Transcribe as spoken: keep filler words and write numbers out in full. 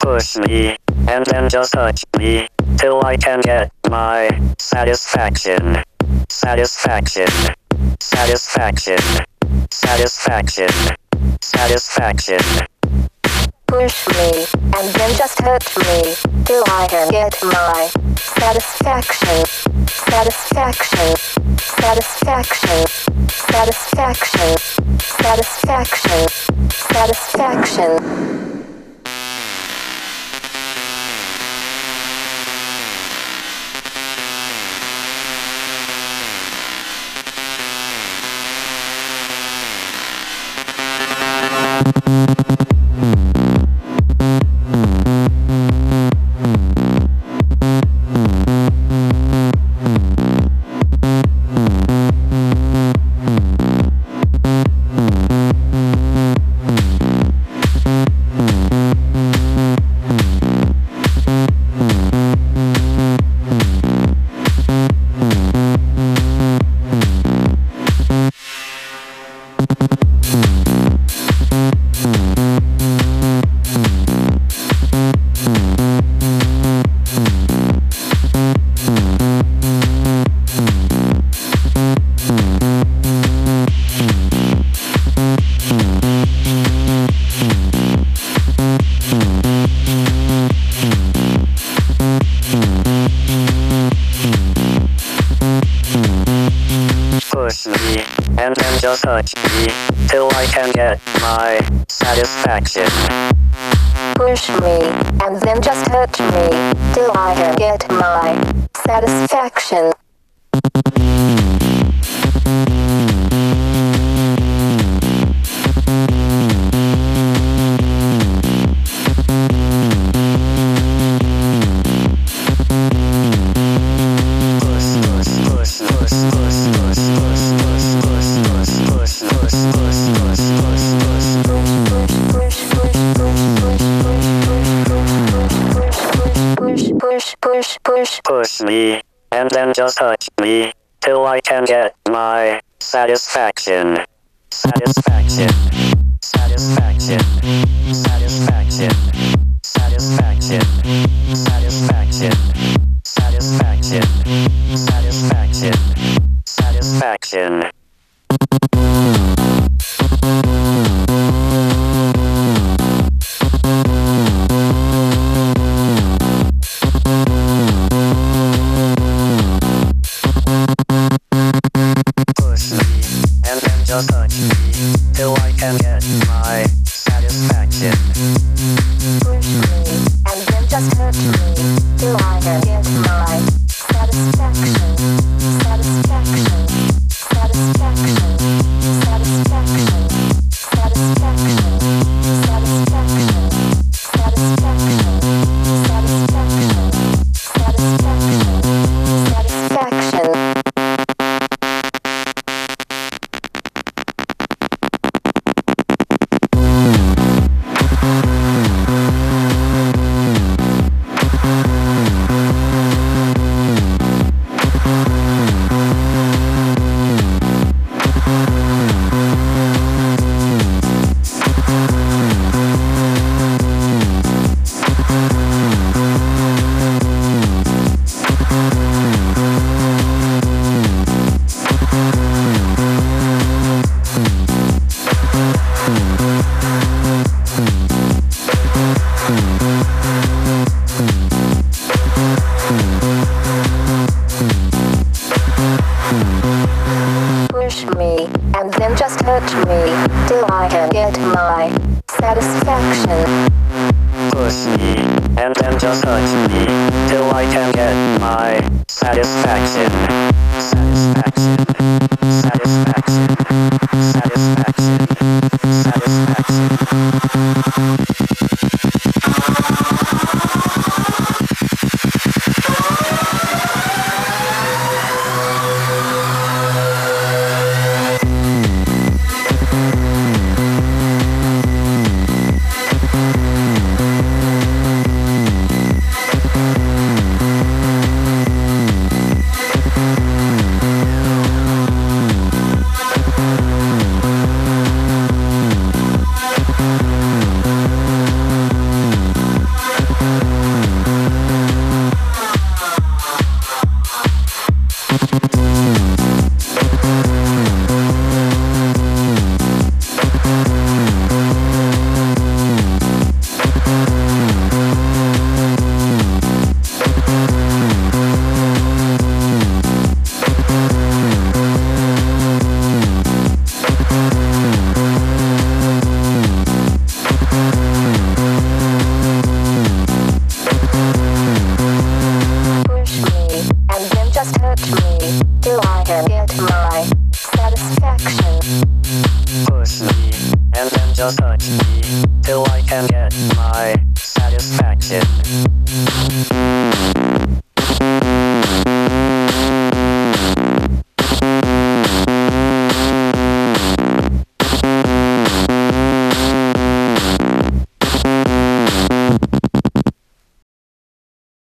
Push me, and then just touch me, till I can get my satisfaction. Satisfaction. Satisfaction. Satisfaction. Satisfaction. Push me, and then just hurt me, till I can get my satisfaction. Satisfaction. Satisfaction. Satisfaction. Satisfaction. Satisfaction. Push me, and then just touch me, till I can get my satisfaction. Push me, and then just hurt me, till I can get my satisfaction. Push, push, push. Push me, and then just touch me, till I can get my satisfaction. Satisfaction. Satisfaction. Satisfaction. Satisfaction. Satisfaction. Satisfaction. Satisfaction. Satisfaction. Just touch me, till I can get my satisfaction. Push me, and then just hurt me, till I can get my satisfaction. Satisfaction. Satisfaction. Satisfaction. Satisfaction. Satisfaction. Satisfaction. Satisfaction. Satisfaction. Satisfaction. Push me, and then just hurt me, till I can get my satisfaction. Push me, and then just touch me, till I can get my satisfaction. Satisfaction.